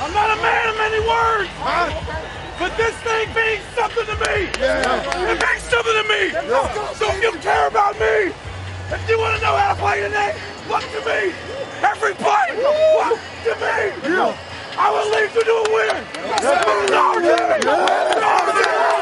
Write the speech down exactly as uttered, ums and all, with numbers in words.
I'm not a man of many words, huh? But this thing means something to me. Yeah. It means something to me. Yeah. So if you care about me, if you want to know how to play the game, look to me. Everybody, look to me. Yeah. I will lead you to a win. Yeah.